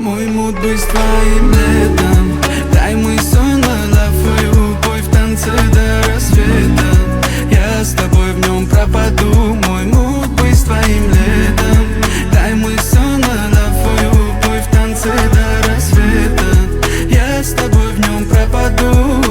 Мой муд быть твоим летом. Дай мой сон, мой лав, твою бой в танце до рассвета. Я с тобой в нем пропаду. Мой муд быть твоим летом. Дай мой сон, мой лав, твою бой в танце до рассвета. Я с тобой в нем пропаду.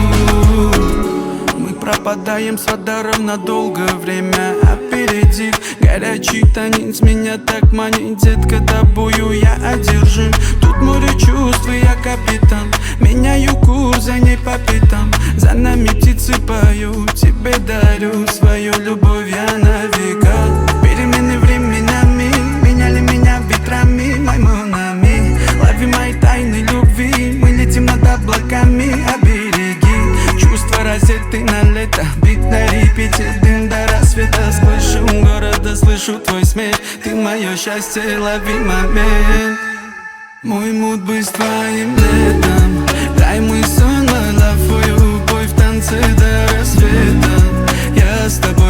Мы пропадаем с радаром на долгое время. Опередит горячий танец, меня так манит. Детка, тобою я одержим. Тут море чувств, и я капитан. Меняю курс, за ней по пятам. За нами птицы поют. Тебе дарю свою любовь я на века. Перемены временами меняли меня ветрами. Мой монами, лови мои тайны любви. Мы летим над облаками, обереги. Чувства розеты на лето. Бит на репите, дым до рассвета. Сквозь шум города слышу твой смех. Ты мое счастье, лови момент. Мой муд быть твоим летом. Дай мой сон, мой лав, твою любовь в танце до рассвета. Я с тобой